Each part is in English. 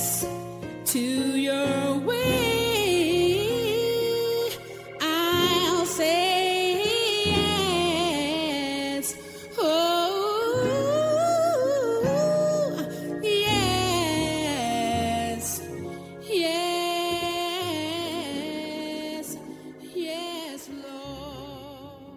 yes to your will. I'll say yes. Oh, yes. Yes. Yes, Lord.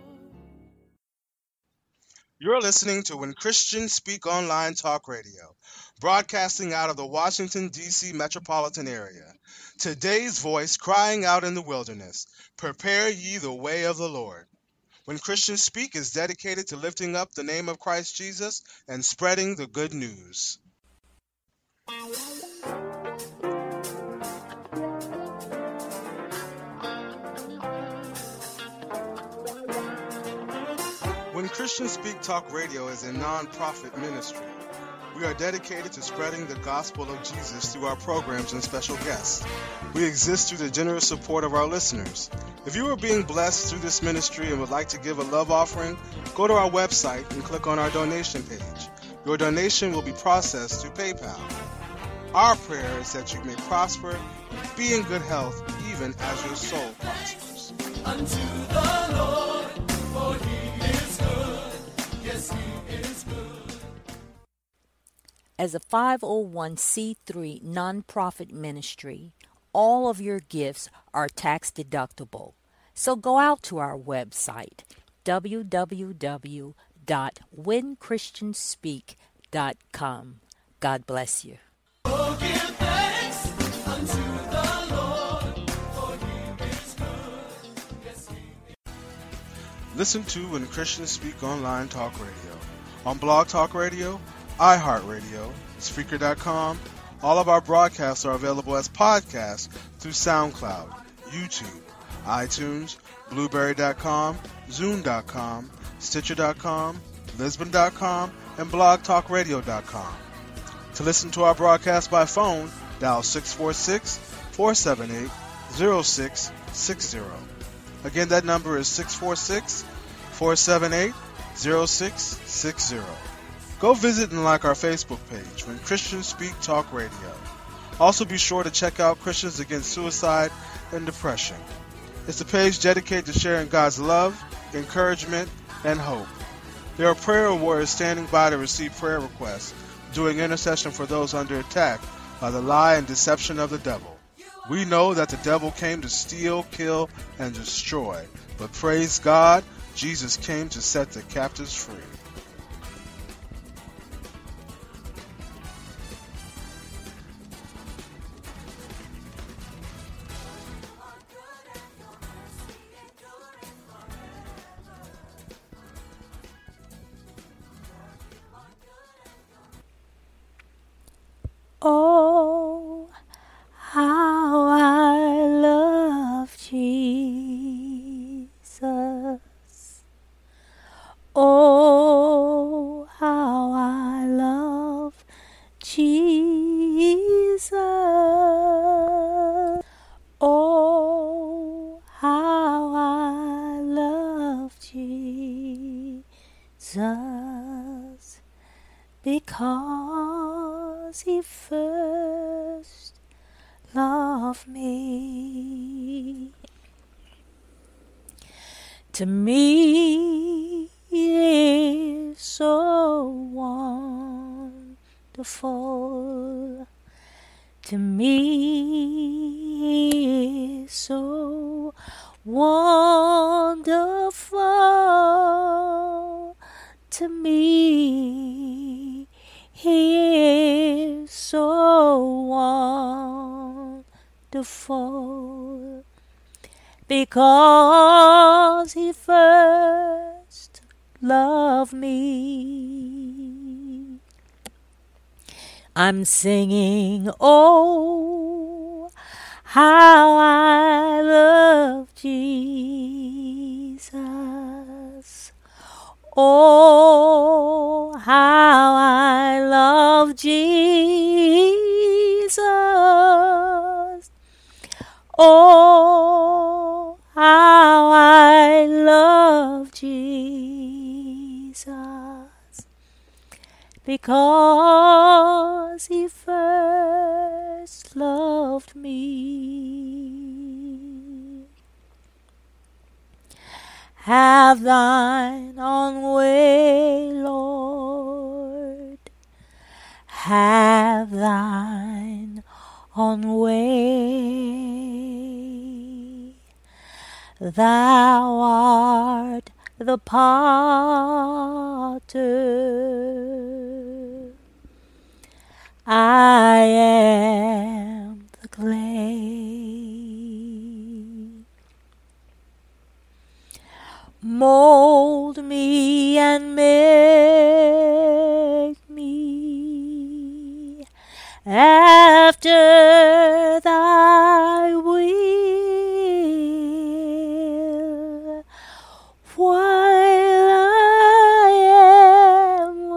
You're listening to When Christians Speak Online Talk Radio, broadcasting out of the Washington, D.C. metropolitan area. Today's voice crying out in the wilderness, prepare ye the way of the Lord. When Christians Speak is dedicated to lifting up the name of Christ Jesus and spreading the good news. When Christians Speak Talk Radio is a non-profit ministry. We are dedicated to spreading the gospel of Jesus through our programs and special guests. We exist through the generous support of our listeners. If you are being blessed through this ministry and would like to give a love offering, go to our website and click on our donation page. Your donation will be processed through PayPal. Our prayer is that you may prosper and be in good health even as your soul prospers. Unto the Lord, for he is good. Yes, he is good. As a 501c3 nonprofit ministry, all of your gifts are tax deductible. So go out to our website, www.whenchristianspeak.com. God bless you. Oh, give thanks unto the Lord, for he is good. Yes, he is. Listen to When Christians Speak Online Talk Radio on Blog Talk Radio, iHeartRadio, Spreaker.com. All of our broadcasts are available as podcasts through SoundCloud, YouTube, iTunes, Blueberry.com, Zoom.com, Stitcher.com, Lisbon.com, and BlogTalkRadio.com. To listen to our broadcast by phone, dial 646-478-0660. Again, that number is 646-478-0660. Go visit and like our Facebook page, When Christians Speak Talk Radio. Also be sure to check out Christians Against Suicide and Depression. It's a page dedicated to sharing God's love, encouragement, and hope. There are prayer warriors standing by to receive prayer requests, doing intercession for those under attack by the lie and deception of the devil. We know that the devil came to steal, kill, and destroy, but praise God, Jesus came to set the captives free. Oh, how I love Jesus. Oh, how I love Jesus. Oh, how I love Jesus. Because he first loved me. To me it is so wonderful. To me it is so wonderful. To me he is so wonderful, because he first loved me. I'm singing, oh, how I love Jesus. Oh, how I love Jesus. Oh, how I love Jesus. Because he first first loved me. Have thine own way, Lord. Have thine own way. Thou art the potter. I am the clay. Mold me and make me after thy will, while I am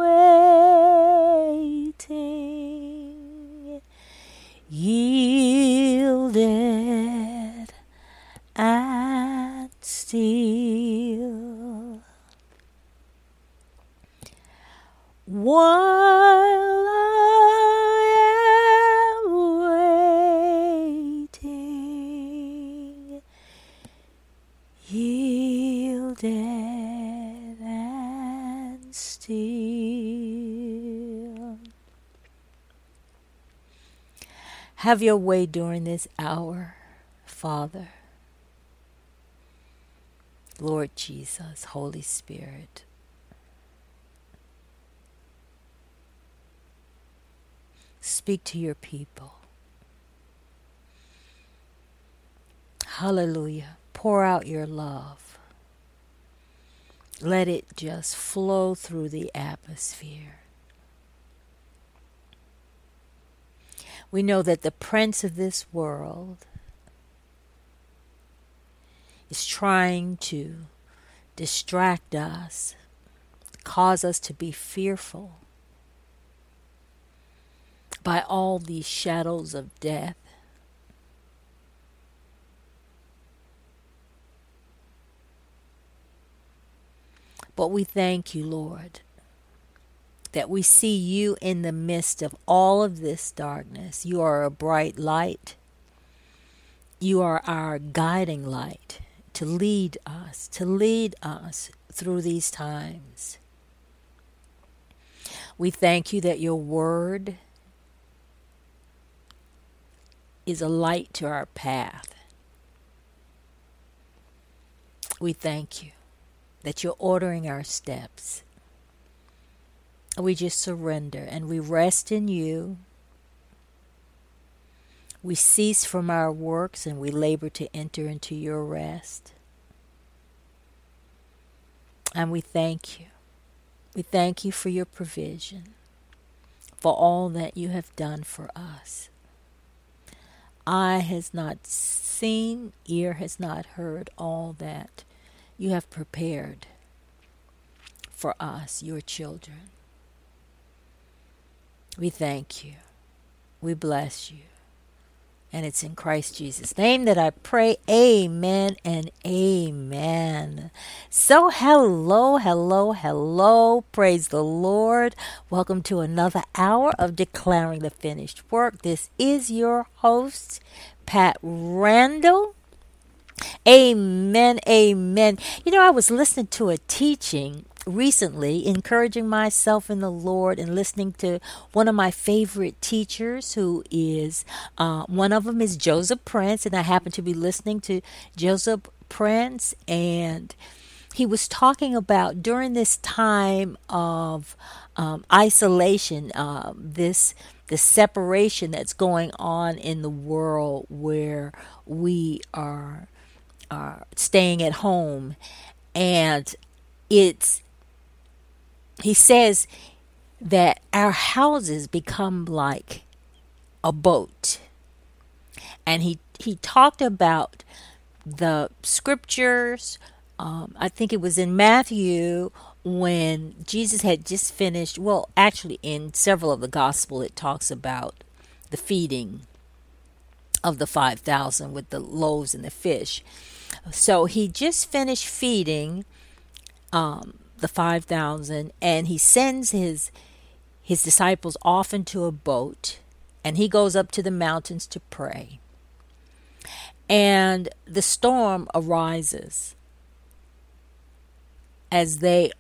waiting, yielded and still. While I am waiting, yielded and still. Have your way during this hour, Father. Lord Jesus, Holy Spirit. Speak to your people. Hallelujah. Pour out your love. Let it just flow through the atmosphere. We know that the prince of this world is trying to distract us, cause us to be fearful by all these shadows of death. But we thank you, Lord, that we see you in the midst of all of this darkness. You are a bright light. You are our guiding light to lead us through these times. We thank you that your word is a light to our path. We thank you that you're ordering our steps. We just surrender and we rest in you. We cease from our works and we labor to enter into your rest. And we thank you. We thank you for your provision, for all that you have done for us. Eye has not seen, ear has not heard all that you have prepared for us, your children. We thank you. We bless you. And it's in Christ Jesus' name that I pray. Amen and amen. So hello. Praise the Lord. Welcome to another hour of Declaring the Finished Work. This is your host, Pat Randall. Amen. You know, I was listening to a teaching recently, encouraging myself in the Lord and listening to one of my favorite teachers who is, one of them is Joseph Prince, and I happen to be listening to Joseph Prince, and he was talking about during this time of isolation, the separation that's going on in the world where we are staying at home, and he says that our houses become like a boat. And he talked about the scriptures. I think it was in Matthew when Jesus had just finished. Well, actually, in several of the gospel, it talks about the feeding of the 5,000 with the loaves and the fish. So he just finished feeding the 5,000, and he sends his disciples off into a boat, and he goes up to the mountains to pray. And the storm arises as the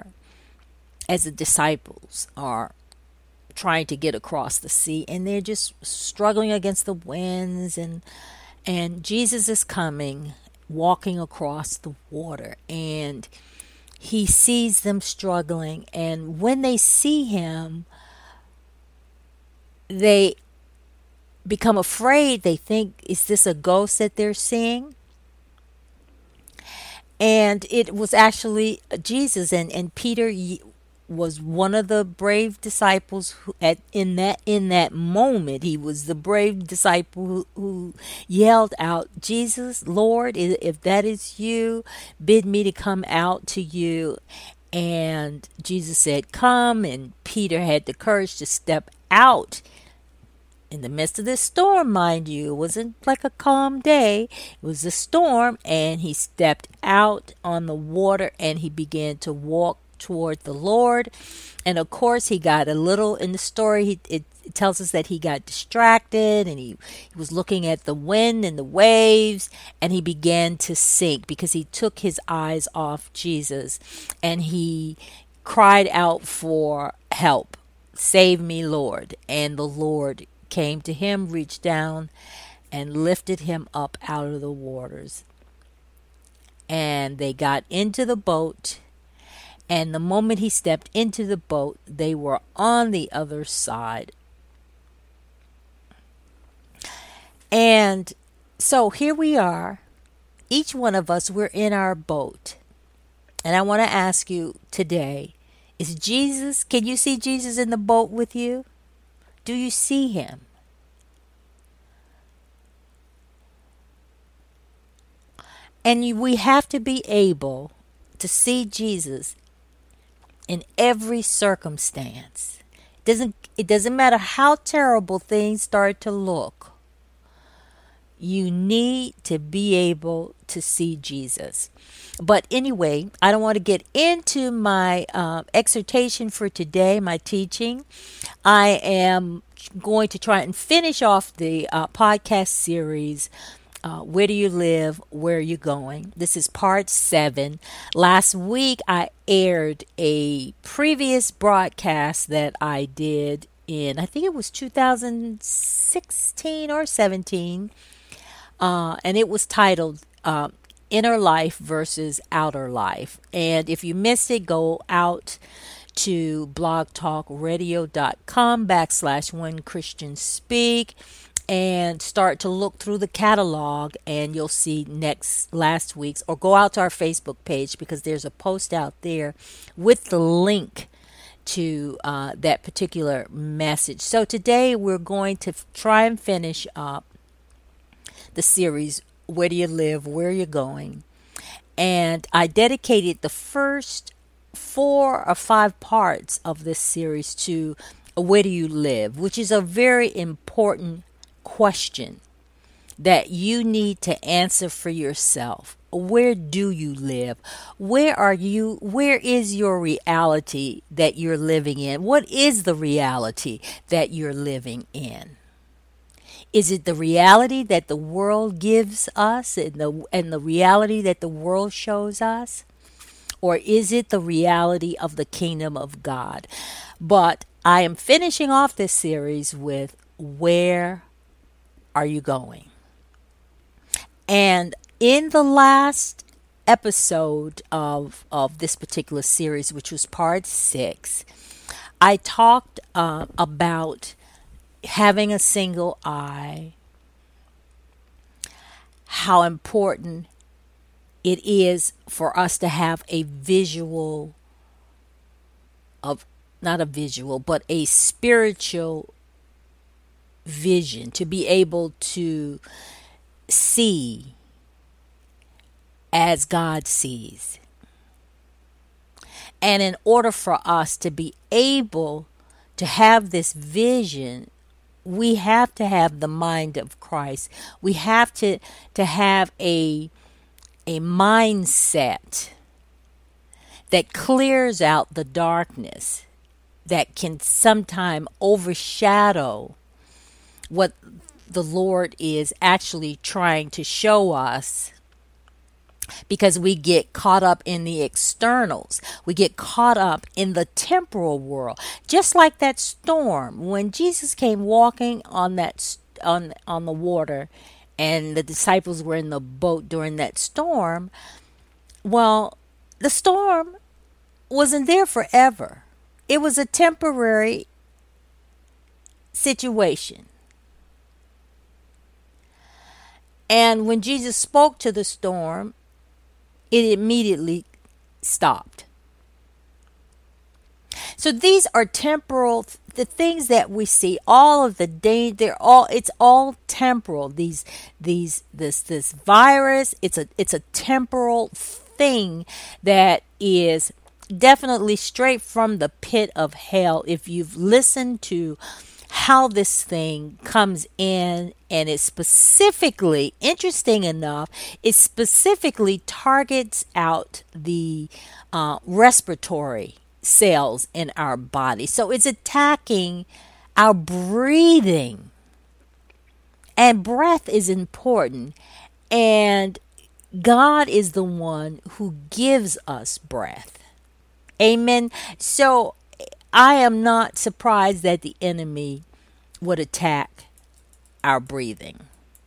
disciples are trying to get across the sea, and they're just struggling against the winds, and Jesus is coming, walking across the water, and he sees them struggling, and when they see him, they become afraid. They think, is this a ghost that they're seeing? And it was actually Jesus, and Peter was one of the brave disciples who in that moment, he was the brave disciple who yelled out, Jesus, Lord, if that is you, bid me to come out to you. And Jesus said, come, and Peter had the courage to step out in the midst of this storm, mind you. It wasn't like a calm day. It was a storm, and he stepped out on the water, and he began to walk toward the Lord. And of course, he got a little, in the story, it tells us that he got distracted, and he was looking at the wind and the waves, and he began to sink because he took his eyes off Jesus, and he cried out for help. Save me, Lord. And the Lord came to him, reached down, and lifted him up out of the waters. And they got into the boat, and the moment he stepped into the boat, they were on the other side. And so here we are, each one of us, we're in our boat. And I want to ask you today, can you see Jesus in the boat with you? Do you see him? And we have to be able to see Jesus in every circumstance. It doesn't matter how terrible things start to look. You need to be able to see Jesus. But anyway, I don't want to get into my exhortation for today, my teaching. I am going to try and finish off the podcast series, Where Do You Live? Where Are You Going? This is part 7. Last week, I aired a previous broadcast that I did in, I think it was 2016 or 17. And it was titled Inner Life versus Outer Life. And if you missed it, go out to blogtalkradio.com/When Christians Speak and start to look through the catalog, and you'll see last week's, or go out to our Facebook page because there's a post out there with the link to that particular message. So today we're going to try and finish up the series, Where Do You Live? Where Are You Going? And I dedicated the first 4 or 5 parts of this series to where do you live, which is a very important question that you need to answer for yourself. Where do you live? Where are you? Where is your reality that you're living in? What is the reality that you're living in? Is it the reality that the world gives us and the reality that the world shows us? Or is it the reality of the kingdom of God? But I am finishing off this series with Where Are You Going? And in the last episode of this particular series, which was part 6, I talked about having a single eye, how important it is for us to have a visual of, not a visual, but a spiritual vision, to be able to see as God sees. And in order for us to be able to have this vision, we have to have the mind of Christ. We have to have a mindset that clears out the darkness that can sometimes overshadow what the Lord is actually trying to show us, because we get caught up in the externals. We get caught up in the temporal world. Just like that storm. When Jesus came walking on on the water, and the disciples were in the boat during that storm, well, the storm wasn't there forever. It was a temporary situation. And when Jesus spoke to the storm, it immediately stopped. So these are temporal, the things that we see, all of the danger, it's all temporal. This virus, it's a temporal thing that is definitely straight from the pit of hell. If you've listened to how this thing comes in, and it specifically, interesting enough, it specifically targets out the respiratory cells in our body. So it's attacking our breathing. And breath is important. And God is the one who gives us breath. Amen. So I am not surprised that the enemy would attack our breathing.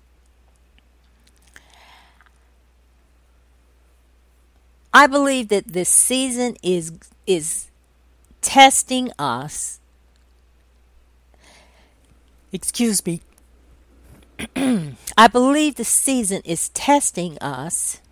I believe that this season is testing us. Excuse me. I believe the season is testing us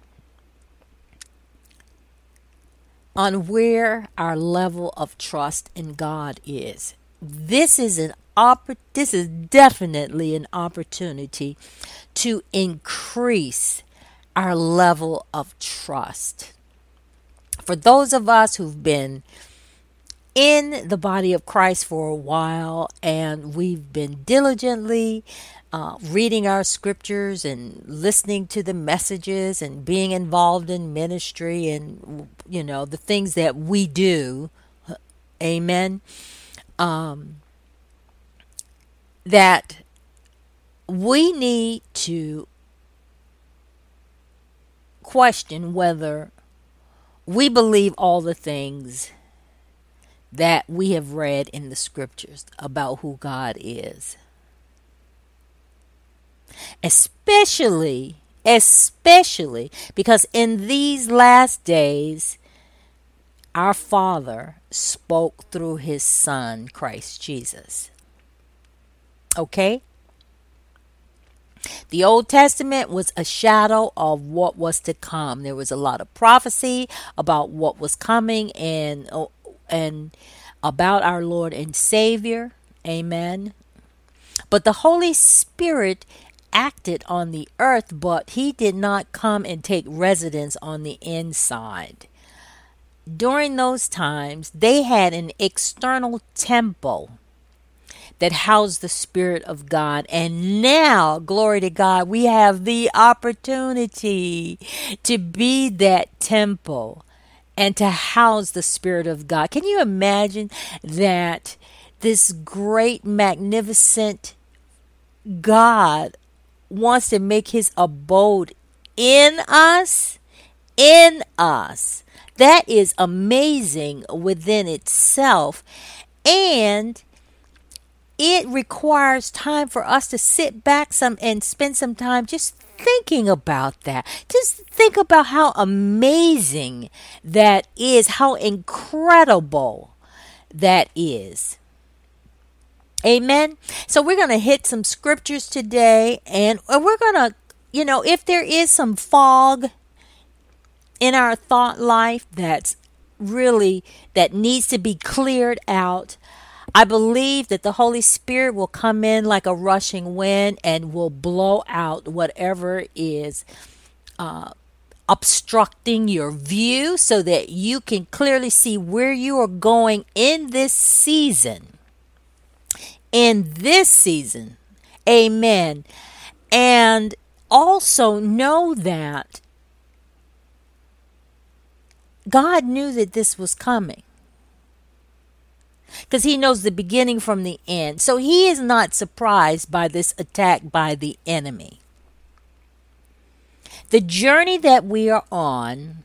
on where our level of trust in God is. This is definitely an opportunity to increase our level of trust. For those of us who've been in the body of Christ for a while, and we've been diligently reading our scriptures and listening to the messages and being involved in ministry and, the things that we do, amen, that we need to question whether we believe all the things that we have read in the scriptures about who God is. Especially because in these last days, our Father spoke through his Son, Christ Jesus. Okay? The Old Testament was a shadow of what was to come. There was a lot of prophecy about what was coming and about our Lord and Savior. Amen. But the Holy Spirit acted on the earth, but he did not come and take residence on the inside. During those times, they had an external temple that housed the Spirit of God. And now, glory to God, we have the opportunity to be that temple and to house the Spirit of God. Can you imagine that this great, magnificent God wants to make his abode in us? In us. That is amazing within itself. And it requires time for us to sit back and spend some time just thinking about that. Just think about how amazing that is, how incredible that is. Amen. So we're going to hit some scriptures today, and we're going to, if there is some fog in our thought life that needs to be cleared out, I believe that the Holy Spirit will come in like a rushing wind and will blow out whatever is obstructing your view, so that you can clearly see where you are going in this season. In this season. Amen. And also know that God knew that this was coming. because he knows the beginning from the end. So he is not surprised by this attack by the enemy. The journey that we are on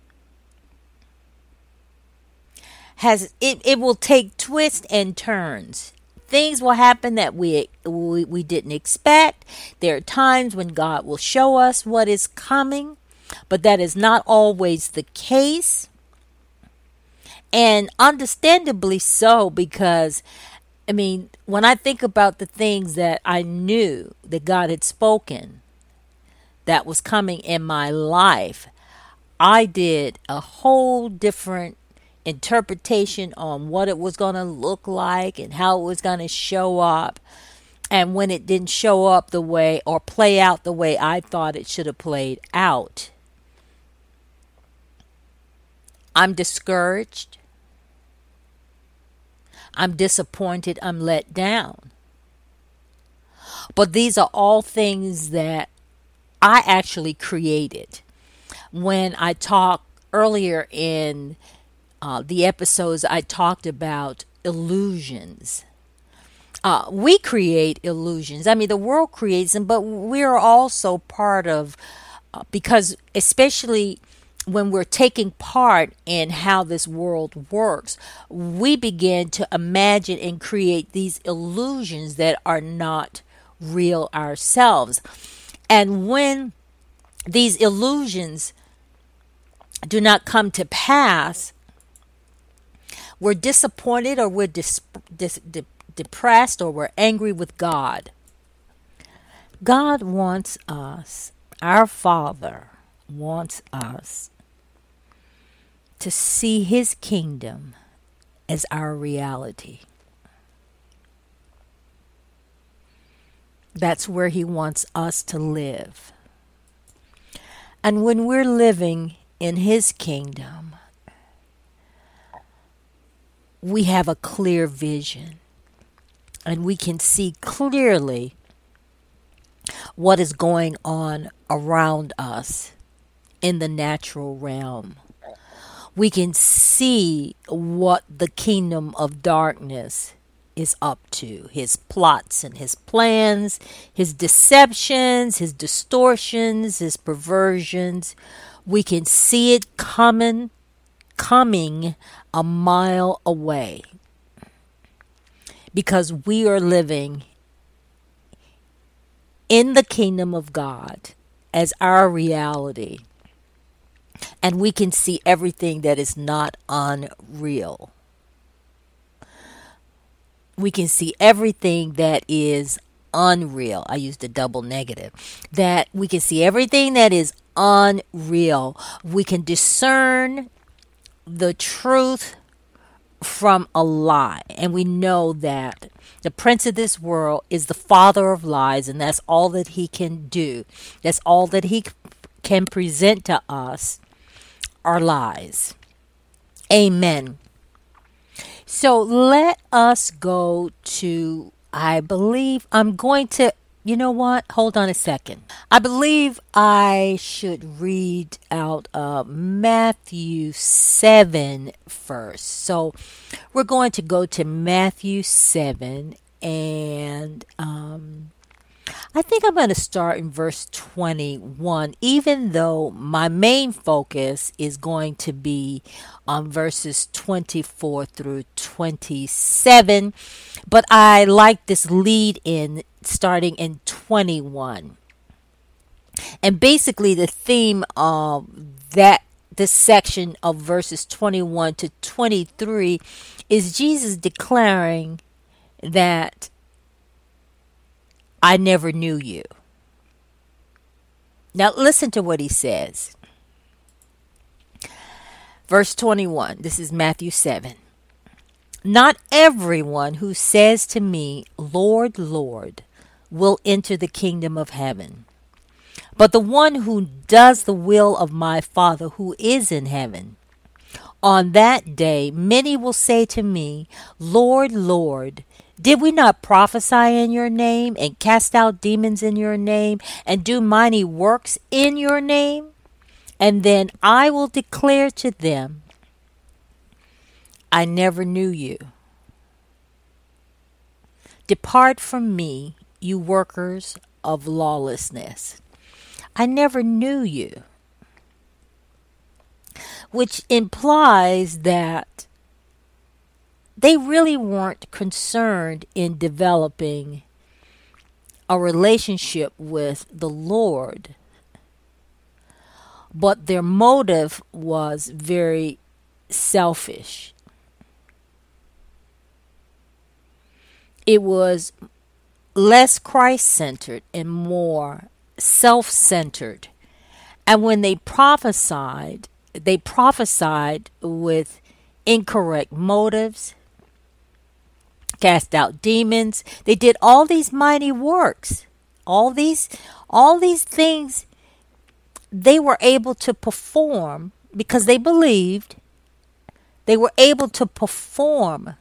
it will take twists and turns. Things will happen that we didn't expect. There are times when God will show us what is coming, but that is not always the case. And understandably so, because, when I think about the things that I knew that God had spoken that was coming in my life, I did a whole different interpretation on what it was going to look like and how it was going to show up. And when it didn't show up the way or play out the way I thought it should have played out, I'm discouraged. I'm disappointed. I'm let down. But these are all things that I actually created. When I talked earlier in the episodes, I talked about illusions. We create illusions. The world creates them, but we're also part of, because especially when we're taking part in how this world works, we begin to imagine and create these illusions that are not real ourselves. And when these illusions do not come to pass, we're disappointed, or we're depressed, or we're angry with God. God wants us, our Father wants us to see his kingdom as our reality. That's where he wants us to live. And when we're living in his kingdom, we have a clear vision, and we can see clearly what is going on around us in the natural realm. We can see what the kingdom of darkness is up to, his plots and his plans, his deceptions, his distortions, his perversions. We can see it coming a mile away, because we are living in the kingdom of God as our reality, and we can see everything that is not unreal. We can see everything that is unreal. I used a double negative. That we can see everything that is unreal. We can discern the truth from a lie. And we know that the prince of this world is the father of lies, and that's all that he can do. That's all that he can present to us are lies. Amen. So let us go to, I believe I'm going to, you know what? Hold on a second. I believe I should read out Matthew 7 first. So we're going to go to Matthew 7, and I think I'm going to start in verse 21, even though my main focus is going to be on verses 24 through 27. But I like this lead in starting in 21. And basically the theme of this section of verses 21 to 23 is Jesus declaring that I never knew you. Now listen to what he says. Verse 21, this is Matthew 7. Not everyone who says to me, Lord, Lord, will enter the kingdom of heaven, but the one who does the will of my Father who is in heaven. On that day, many will say to me, Lord, Lord, did we not prophesy in your name, and cast out demons in your name, and do mighty works in your name? And then I will declare to them, I never knew you. Depart from me, you workers of lawlessness. I never knew you. Which implies that they really weren't concerned in developing a relationship with the Lord, but their motive was very selfish. It was less Christ-centered and more self-centered. And when they prophesied with incorrect motives, cast out demons. They did all these mighty works. All these things they were able to perform because they believed. They were able to perform.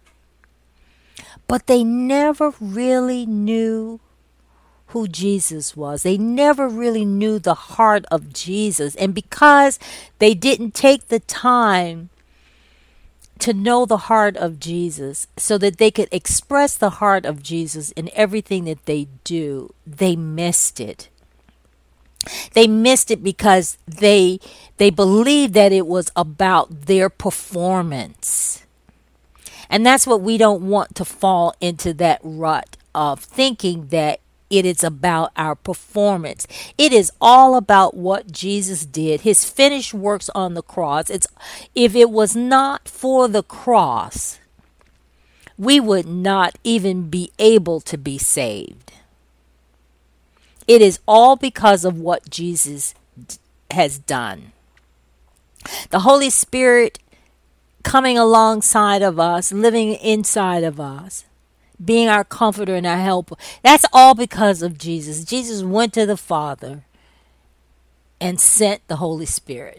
But they never really knew who Jesus was. They never really knew the heart of Jesus. And because they didn't take the time to know the heart of Jesus so that they could express the heart of Jesus in everything that they do, they missed it. They missed it because they believed that it was about their performance. And that's what we don't want to fall into, that rut of thinking that it is about our performance. It is all about what Jesus did, his finished works on the cross. If it was not for the cross, we would not even be able to be saved. It is all because of what Jesus has done. The Holy Spirit coming alongside of us, living inside of us, being our comforter and our helper. That's all because of Jesus. Jesus went to the Father and sent the Holy Spirit.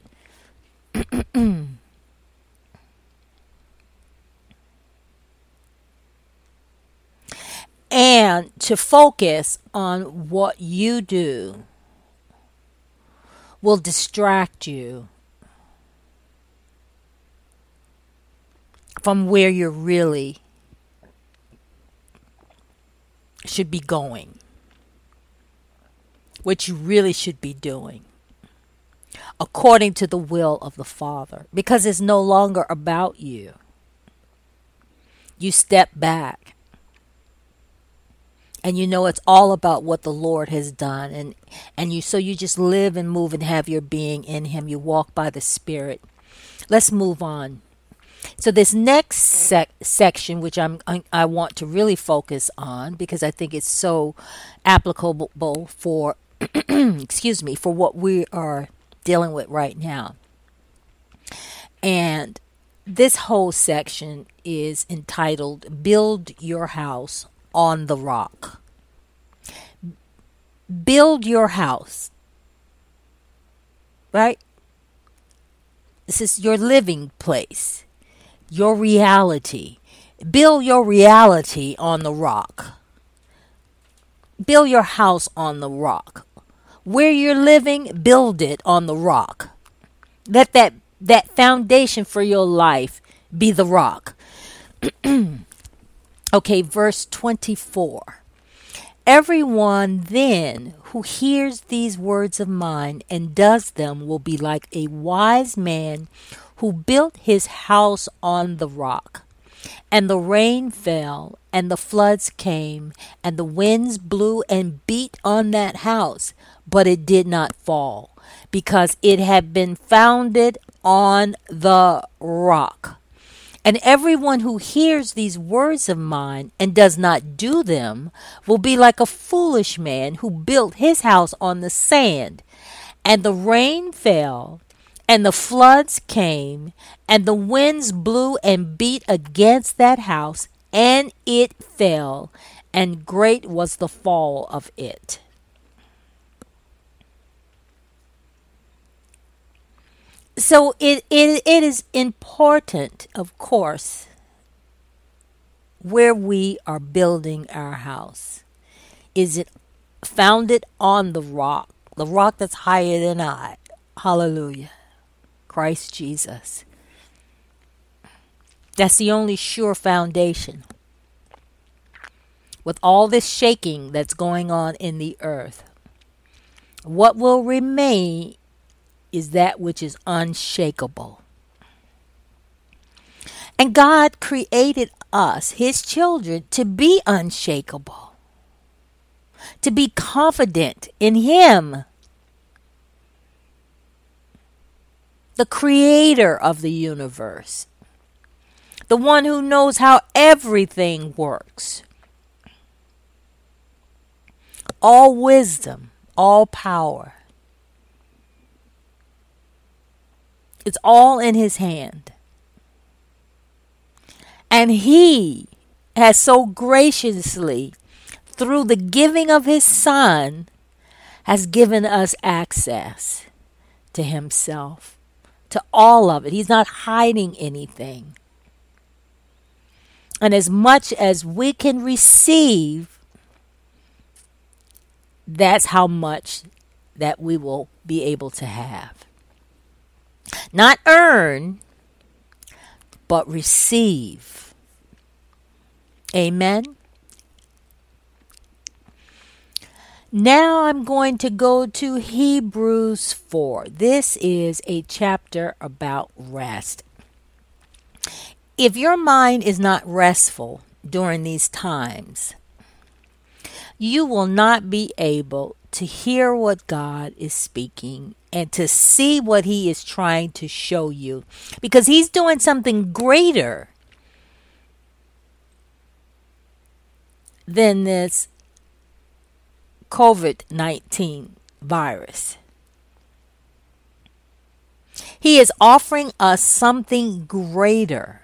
And to focus on what you do will distract you from where you're really should be going, what you really should be doing, according to the will of the Father, because it's no longer about you. You step back, and you know it's all about what the Lord has done, and you just live and move and have your being in Him. You walk by the Spirit. Let's move on. So this next section, which I want to really focus on because I think it's so applicable for, for what we are dealing with right now. And this whole section is entitled, Build Your House on the Rock. Build your house. Right? This is your living place. Your reality. Build your reality on the rock. Build your house on the rock. Where you're living, build it on the rock. Let that foundation for your life be the rock. Okay, verse 24. Everyone then who hears these words of mine and does them will be like a wise man who built his house on the rock. And the rain fell, and the floods came, and the winds blew and beat on that house, but it did not fall, because it had been founded on the rock. And everyone who hears these words of mine and does not do them will be like a foolish man who built his house on the sand. And the rain fell, and the floods came, and the winds blew and beat against that house, and it fell, and great was the fall of it. So it is important, of course, where we are building our house. Is it founded on the rock that's higher than I? Hallelujah. Christ Jesus. That's the only sure foundation. with all this shaking that's going on in the earth, what will remain is that which is unshakable. And God created us, His children, to be unshakable, to be confident in Him, the creator of the universe, the one who knows how everything works. All wisdom, all power. It's all in His hand. And He has so graciously, through the giving of His Son, has given us access to Himself, to all of it. He's not hiding anything. And as much as we can receive, that's how much that we will be able to have. Not earn, but receive. Amen. Now I'm going to go to Hebrews 4. This is a chapter about rest. If your mind is not restful during these times, you will not be able to hear what God is speaking and to see what He is trying to show you, because He's doing something greater than this COVID-19 virus. He is offering us something greater.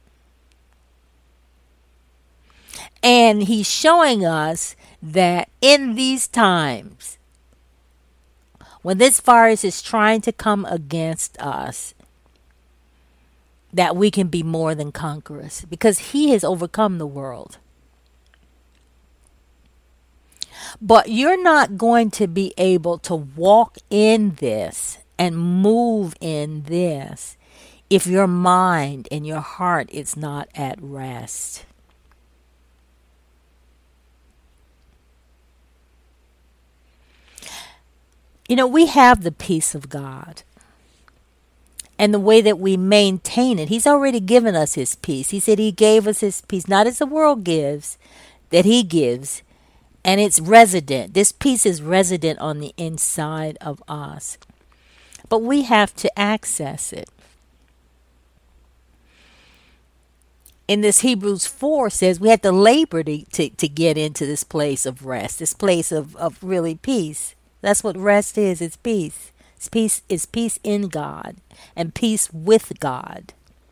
And He's showing us that in these times, when this virus is trying to come against us, that we can be more than conquerors, because He has overcome the world. But you're not going to be able to walk in this and move in this if your mind and your heart is not at rest. You know, we have the peace of God. And the way that we maintain it, He's already given us His peace. He said He gave us His peace, not as the world gives, that He gives. And it's resident. This peace is resident on the inside of us. But we have to access it. In this Hebrews 4 says we have to labor to get into this place of rest, this place of really peace. That's what rest is. It's peace. It's peace in God and peace with God.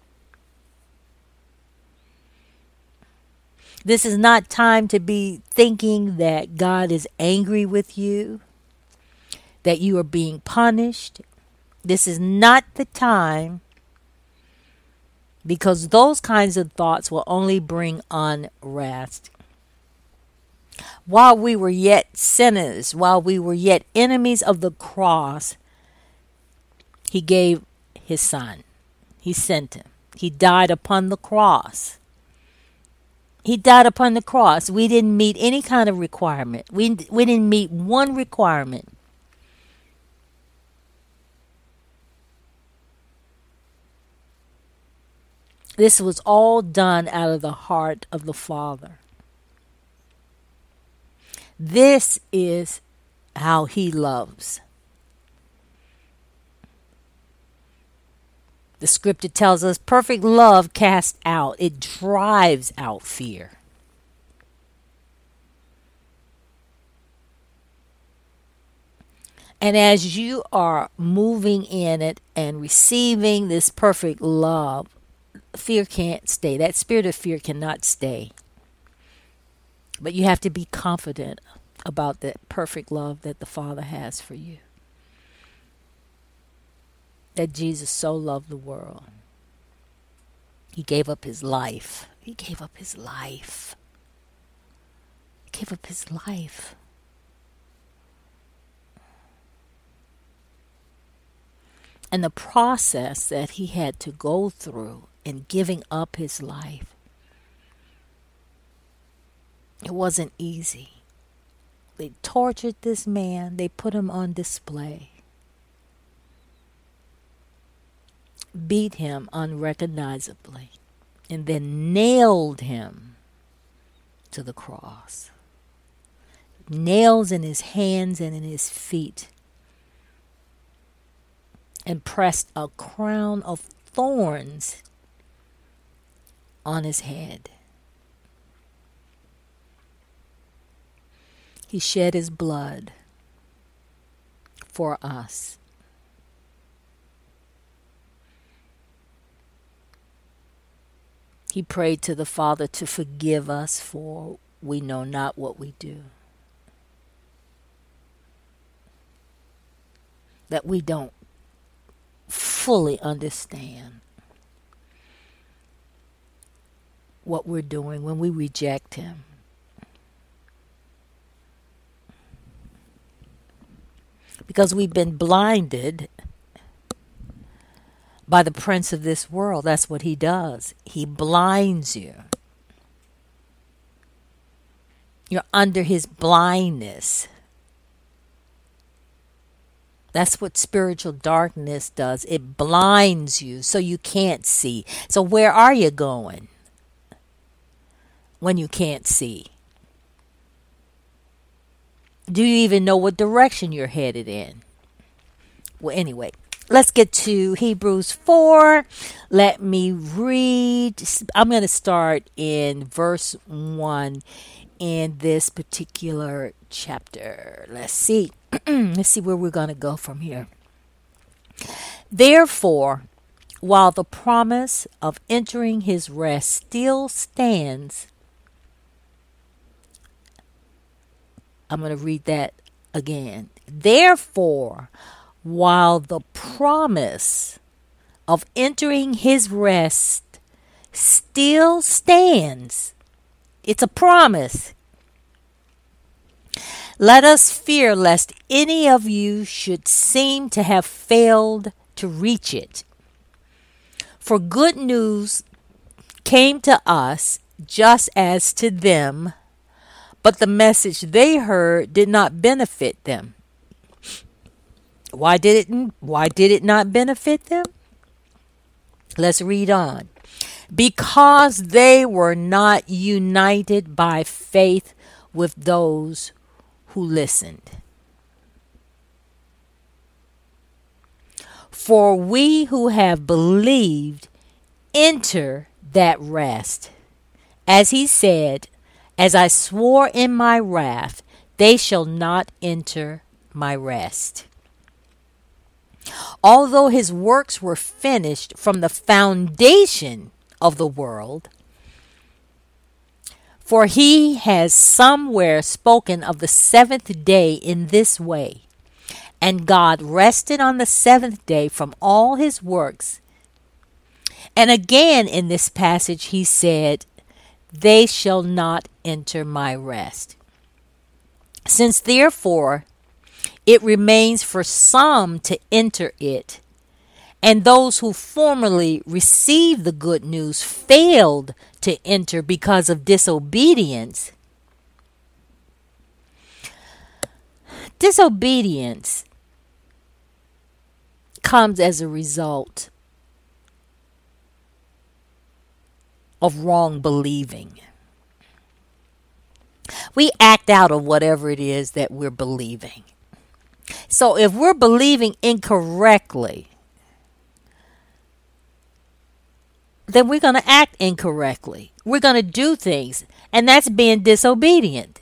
This is not time to be thinking that God is angry with you, that you are being punished. This is not the time, because those kinds of thoughts will only bring unrest. While we were yet sinners, while we were yet enemies of the cross, He gave His Son. He sent Him. He died upon the cross. He died upon the cross. We didn't meet any kind of requirement. We didn't meet one requirement. This was all done out of the heart of the Father. This is how He loves. The scripture tells us perfect love casts out. It drives out fear. And as you are moving in it and receiving this perfect love, fear can't stay. That spirit of fear cannot stay. But you have to be confident about that perfect love that the Father has for you. That Jesus so loved the world. He gave up His life. He gave up His life. He gave up His life. And the process that He had to go through in giving up His life It wasn't easy. They tortured this man, they put him on display, beat him unrecognizably, and then nailed him to the cross. Nails in his hands and in his feet, and pressed a crown of thorns on his head. He shed his blood for us. He prayed to the Father to forgive us, for we know not what we do. That we don't fully understand what we're doing when we reject him. Because we've been blinded by the prince of this world. That's what he does. He blinds you. You're under his blindness. That's what spiritual darkness does. It blinds you so you can't see. So where are you going when you can't see? Do you even know what direction you're headed in? Well, anyway, let's get to Hebrews 4. Let me read. I'm going to start in verse 1 in this particular chapter. Let's see. Let's see where we're going to go from here. Therefore, while the promise of entering his rest still stands, I'm going to read that again. Therefore, while the promise of entering his rest still stands, it's a promise. Let us fear lest any of you should seem to have failed to reach it. For good news came to us just as to them, but the message they heard did not benefit them. Why did it not benefit them? Let's read on. Because they were not united by faith with those who listened. For we who have believed enter that rest. As he said, as I swore in my wrath, they shall not enter my rest. Although his works were finished from the foundation of the world, for he has somewhere spoken of the seventh day in this way, and God rested on the seventh day from all his works. And again in this passage he said, they shall not enter my rest. Since therefore it remains for some to enter it, and those who formerly received the good news failed to enter because of disobedience. Disobedience comes as a result of wrong believing. We act out of whatever it is that we're believing. So if we're believing incorrectly, then we're going to act incorrectly. We're going to do things, and that's being disobedient.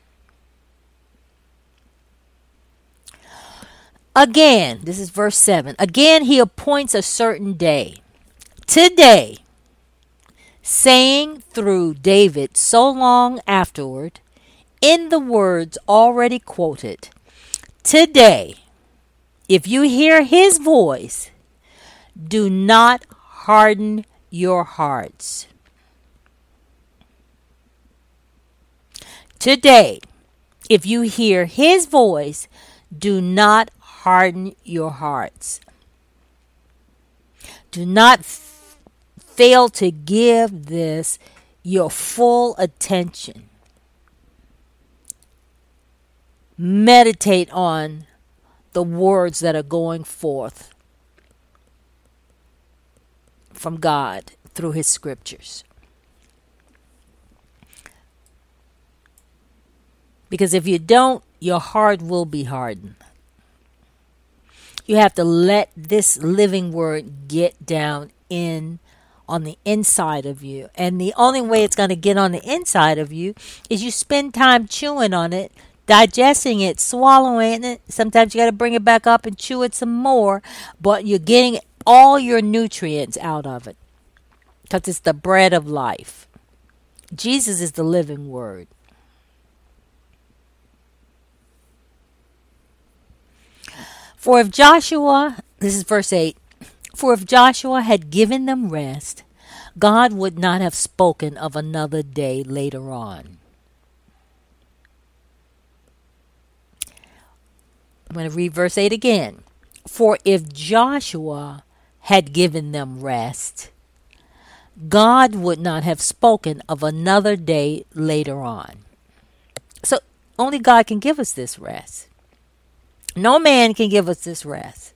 Again, this is verse 7. Again, he appoints a certain day. Today, saying through David so long afterward, in the words already quoted, today, if you hear his voice, do not harden your hearts. Today, if you hear his voice, do not harden your hearts. Do not fail to give this your full attention. meditate on the words that are going forth from God through his scriptures. Because if you don't, your heart will be hardened. You have to let this living word get down in on the inside of you. And the only way it's going to get on the inside of you is you spend time chewing on it, digesting it, swallowing it. Sometimes you got to bring it back up and chew it some more, but you're getting all your nutrients out of it because it's the bread of life. Jesus is the living word. For if Joshua, this is verse 8, for if Joshua had given them rest, God would not have spoken of another day later on. I'm going to read verse 8 again. For if Joshua had given them rest, God would not have spoken of another day later on. So only God can give us this rest. No man can give us this rest.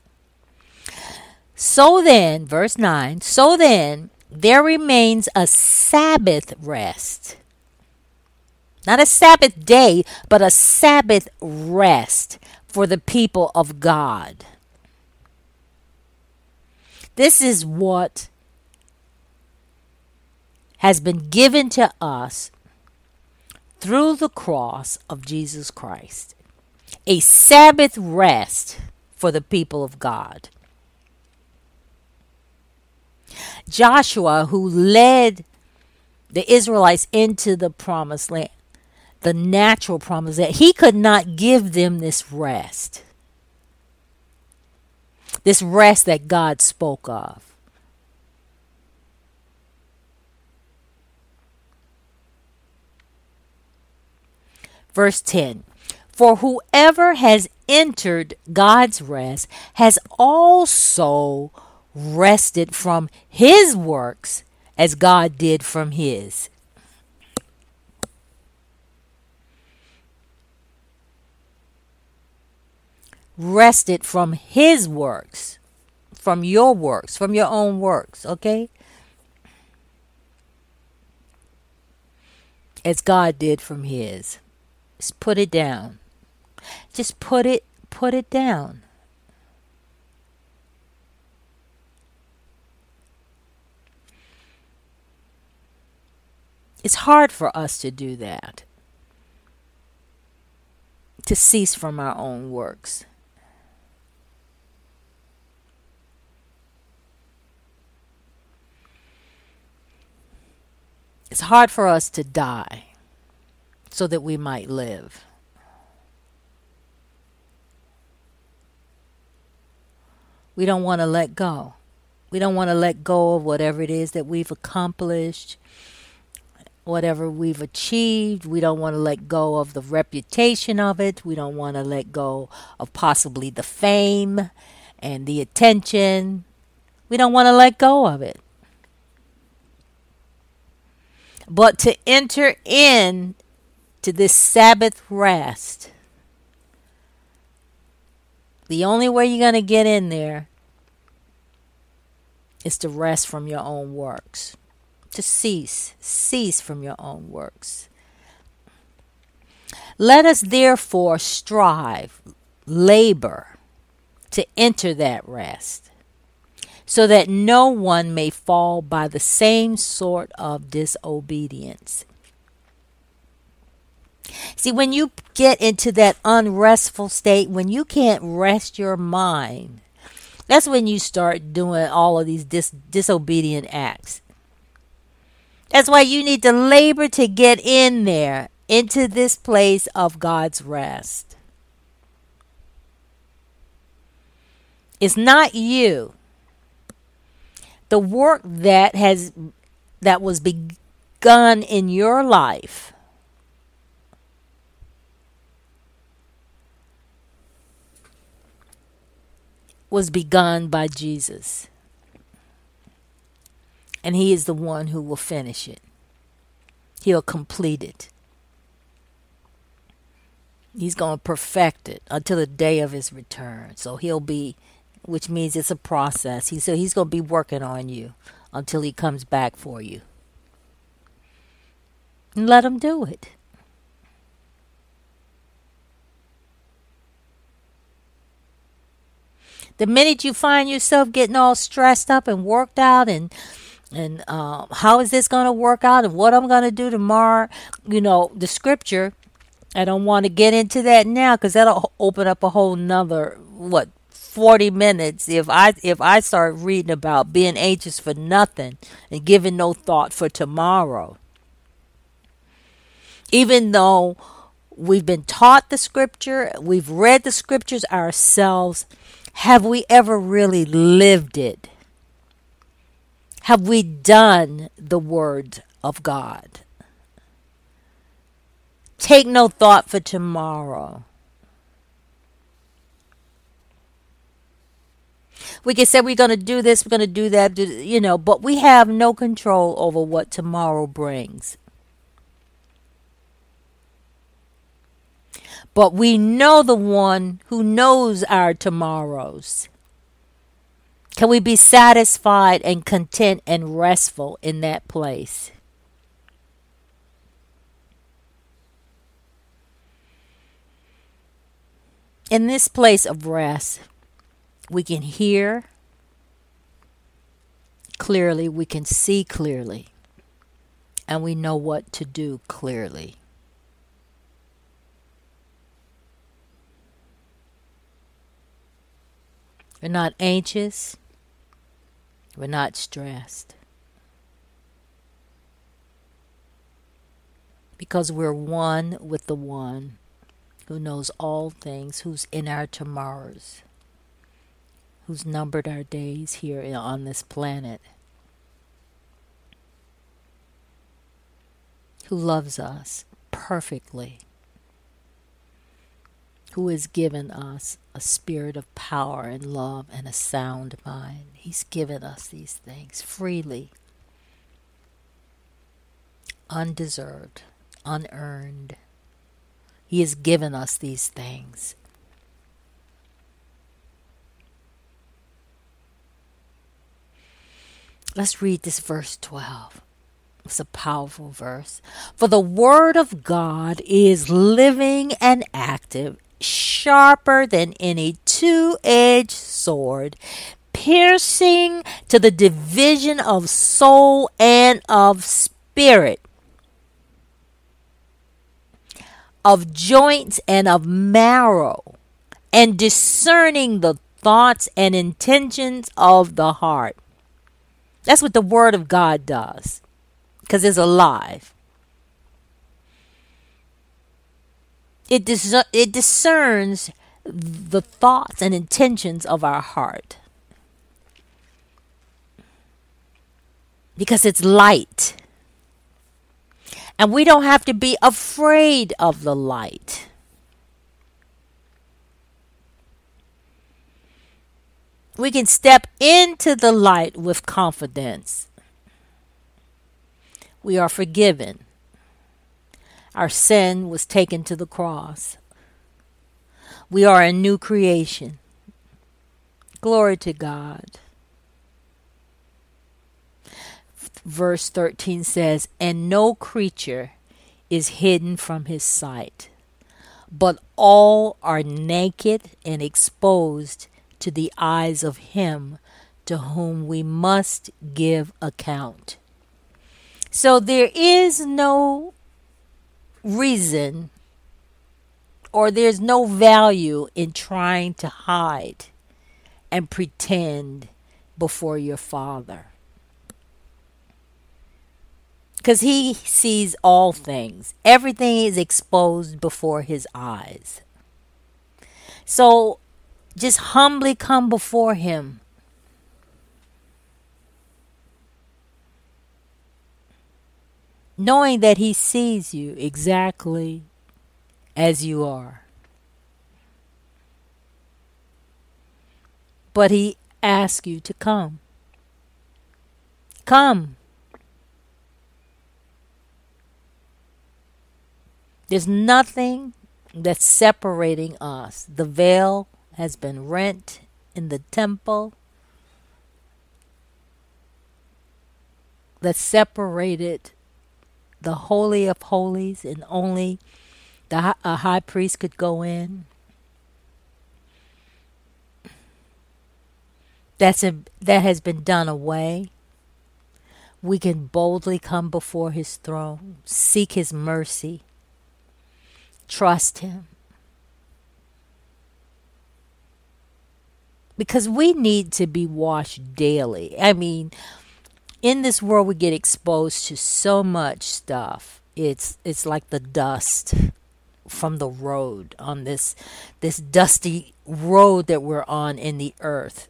So then, verse 9, so then there remains a Sabbath rest. Not a Sabbath day, but a Sabbath rest for the people of God. This is what has been given to us through the cross of Jesus Christ. A Sabbath rest for the people of God. Joshua, who led the Israelites into the promised land, the natural promised land, he could not give them this rest. This rest that God spoke of. Verse 10. For whoever has entered God's rest has also rested from his works as God did from his. Rested from his works, from your works, from your own works, okay? As God did from his. Just put it down. Just put it down. It's hard for us to do that. To cease from our own works. It's hard for us to die so that we might live. We don't want to let go. We don't want to let go of whatever it is that we've accomplished, whatever we've achieved. We don't want to let go of the reputation of it. We don't want to let go of possibly the fame and the attention. We don't want to let go of it. But to enter in to this Sabbath rest, the only way you're going to get in there is to rest from your own works. To cease from your own works. Let us therefore strive, labor to enter that rest, so that no one may fall by the same sort of disobedience. See, when you get into that unrestful state, when you can't rest your mind, that's when you start doing all of these disobedient acts. That's why you need to labor to get in there, into this place of God's rest. It's not you. The work that was begun in your life was begun by Jesus. And he is the one who will finish it. He'll complete it. He's going to perfect it until the day of his return. So he'll be, which means it's a process. He's going to be working on you until he comes back for you. And let him do it. The minute you find yourself getting all stressed up and worked out and how is this going to work out and what I'm going to do tomorrow, the scripture, I don't want to get into that now because that'll open up a whole nother, 40 minutes if I start reading about being anxious for nothing and giving no thought for tomorrow. Even though we've been taught the scripture, we've read the scriptures ourselves, have we ever really lived it? Have we done the word of God? Take no thought for tomorrow. We can say we're going to do this, we're going to do that, but we have no control over what tomorrow brings. But we know the one who knows our tomorrows. Can we be satisfied and content and restful in that place? In this place of rest, we can hear clearly, we can see clearly, and we know what to do clearly. We're not anxious. We're not stressed. Because we're one with the one who knows all things, who's in our tomorrows, who's numbered our days here on this planet, who loves us perfectly, who has given us a spirit of power and love and a sound mind. He's given us these things freely, undeserved, unearned. He has given us these things. Let's read this verse 12. It's a powerful verse. For the word of God is living and active, sharper than any two-edged sword, piercing to the division of soul and of spirit, of joints and of marrow, and discerning the thoughts and intentions of the heart. That's what the word of God does, because it's alive. It discerns the thoughts and intentions of our heart. Because it's light. And we don't have to be afraid of the light. We can step into the light with confidence. We are forgiven. Our sin was taken to the cross. We are a new creation. Glory to God. Verse 13 says, and no creature is hidden from his sight, but all are naked and exposed to the eyes of him to whom we must give account. So there is no reason or there's no value in trying to hide and pretend before your Father. Because he sees all things. Everything is exposed before his eyes. So just humbly come before him. Knowing that he sees you exactly as you are. But he asks you to come. Come. There's nothing that's separating us. The veil has been rent in the temple that separated the Holy of Holies, and only a high priest could go in. That has been done away. We can boldly come before his throne, seek his mercy, trust him. Because we need to be washed daily. I mean, in this world we get exposed to so much stuff. It's like the dust from the road on this dusty road that we're on in the earth.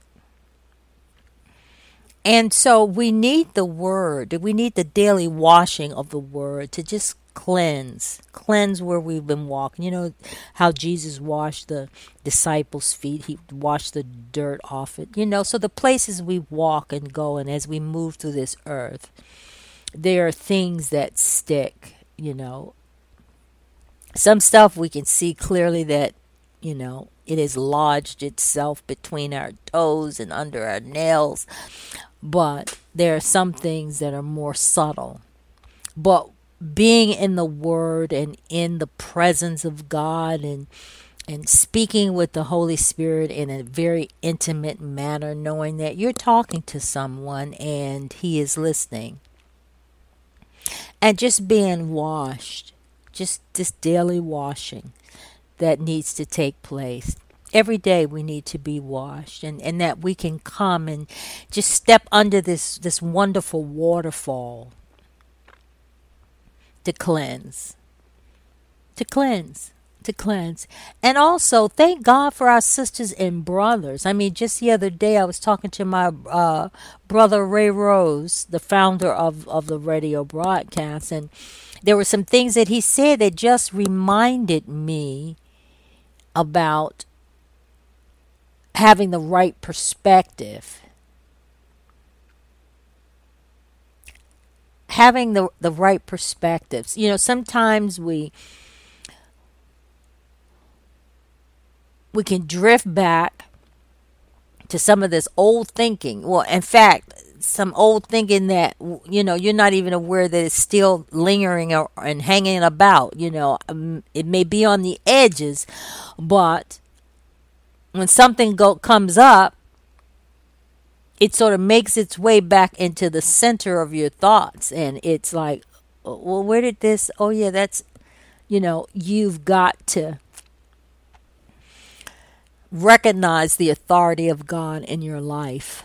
And so we need the word. We need the daily washing of the word to just cleanse where we've been walking. You know how Jesus washed the disciples' feet. He washed the dirt off it. You know, so the places we walk and go, and as we move through this earth, there are things that stick, you know. Some stuff we can see clearly that, you know, it has lodged itself between our toes and under our nails. But there are some things that are more subtle. But being in the Word and in the presence of God and speaking with the Holy Spirit in a very intimate manner, knowing that you're talking to someone and He is listening. And just being washed, just this daily washing that needs to take place. Every day we need to be washed, and that we can come and just step under this wonderful waterfall to cleanse. And also, thank God for our sisters and brothers. I mean, just the other day I was talking to my brother Ray Rose, the founder of the radio broadcast, and there were some things that he said that just reminded me about having the right perspective. Having the right perspectives. You know, sometimes we can drift back to some of this old thinking. Well, in fact, some old thinking that, you know, you're not even aware that it's still lingering and hanging about. You know, it may be on the edges, but when something comes up, it sort of makes its way back into the center of your thoughts. And it's like, well, where did this? Oh, yeah, that's, you know, you've got to recognize the authority of God in your life.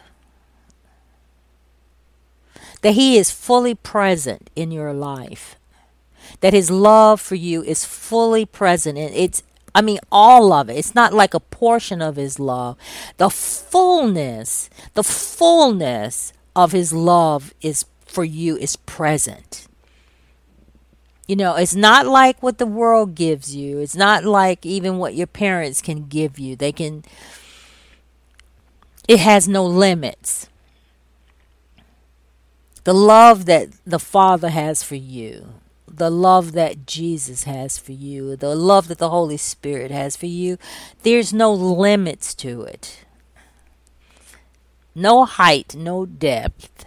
That He is fully present in your life. That His love for you is fully present. And it's, I mean, all of it. It's not like a portion of His love. The fullness of His love is for you is present. You know, it's not like what the world gives you. It's not like even what your parents can give you. It has no limits. The love that the Father has for you, the love that Jesus has for you, the love that the Holy Spirit has for you, there's no limits to it. No height, no depth.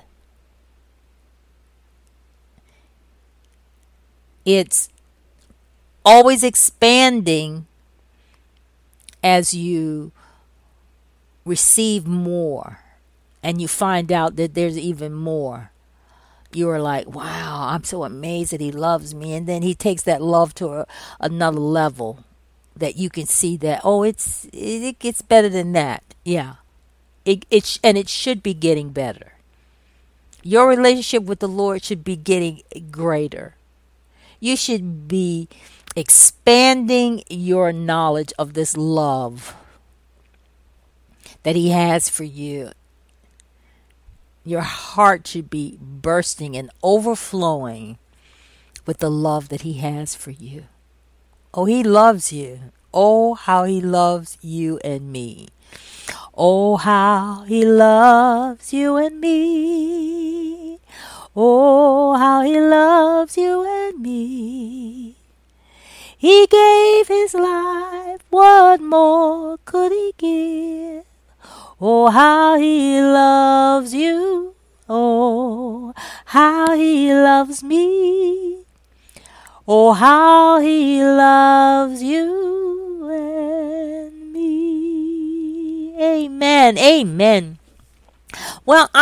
It's always expanding as you receive more and you find out that there's even more. You are like, wow, I'm so amazed that He loves me. And then He takes that love to another level that you can see that, oh, it gets better than that. Yeah. It should be getting better. Your relationship with the Lord should be getting greater. You should be expanding your knowledge of this love that He has for you. Your heart should be bursting and overflowing with the love that He has for you. Oh, He loves you. Oh, how He loves you and me. Oh, how He loves you and me. Oh, how He loves you and me. He gave his life. What more could he give? Oh, how he loves you. Oh, how he loves me. Oh, how he loves you and me. Amen. Amen. Well,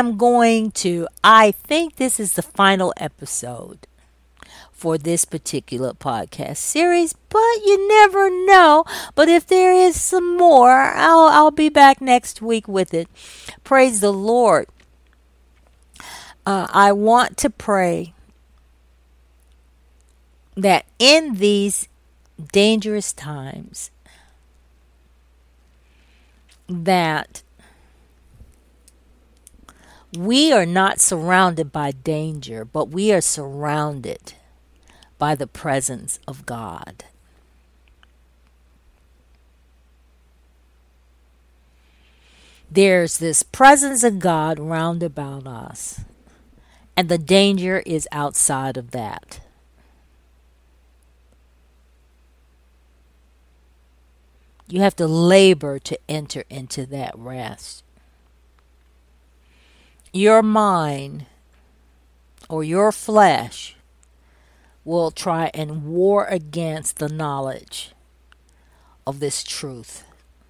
I think this is the final episode for this particular podcast series, but you never know. But if there is some more, I'll be back next week with it. Praise the Lord. I want to pray that in these dangerous times, that we are not surrounded by danger, but we are surrounded by the presence of God. There's this presence of God round about us, and the danger is outside of that. You have to labor to enter into that rest. Your mind or your flesh will try and war against the knowledge of this truth.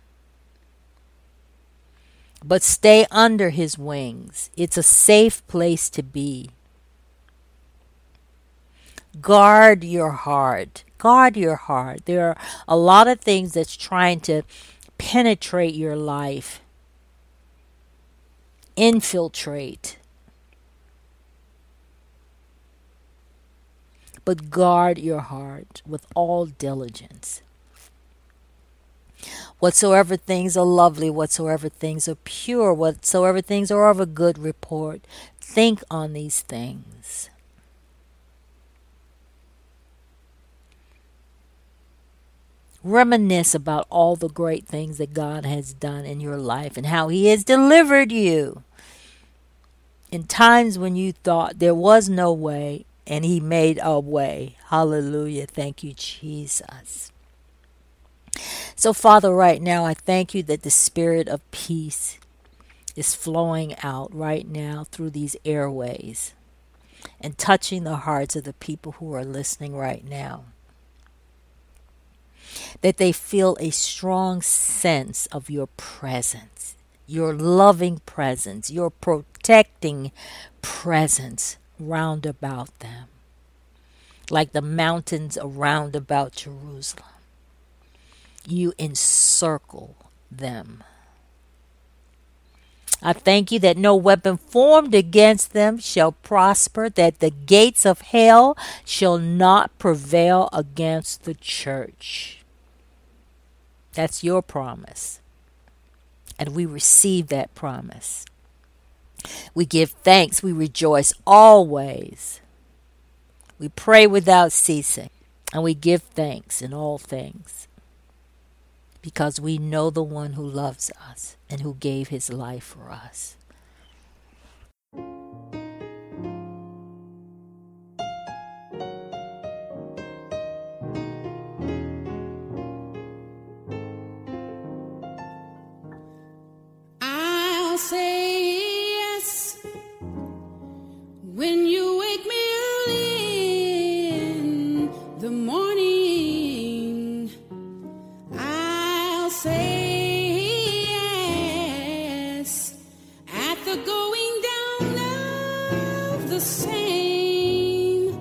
But stay under his wings. It's a safe place to be. Guard your heart. Guard your heart. There are a lot of things that's trying to penetrate your life, infiltrate. But guard your heart with all diligence. Whatsoever things are lovely, whatsoever things are pure, whatsoever things are of a good report, think on these things. Reminisce about all the great things that God has done in your life and how he has delivered you in times when you thought there was no way, and he made a way. Hallelujah. Thank you, Jesus. So, Father, right now, I thank you that the spirit of peace is flowing out right now through these airways and touching the hearts of the people who are listening right now. That they feel a strong sense of your presence, your loving presence, your protecting presence round about them, like the mountains around about Jerusalem. You encircle them. I thank you that no weapon formed against them shall prosper, that the gates of hell shall not prevail against the church. That's your promise. And we receive that promise. We give thanks. We rejoice always. We pray without ceasing. And we give thanks in all things. Because we know the one who loves us and who gave his life for us. I'll say yes when you wake me early in the morning. I'll say yes at the going down of the same.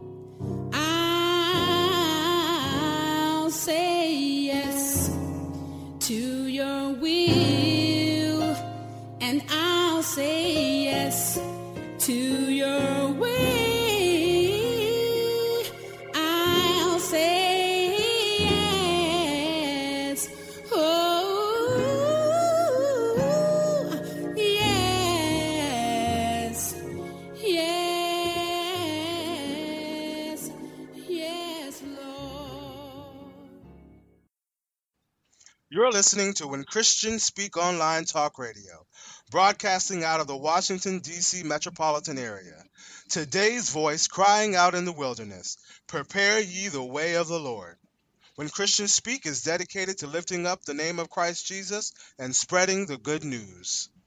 I'll say yes to your will, and I'll say yes to your way. I'll say yes. Oh, yes. Yes. Yes, Lord. You're listening to When Christians Speak Online Talk Radio, broadcasting out of the Washington, D.C. metropolitan area. Today's voice crying out in the wilderness, prepare ye the way of the Lord. When Christians Speak is dedicated to lifting up the name of Christ Jesus and spreading the good news.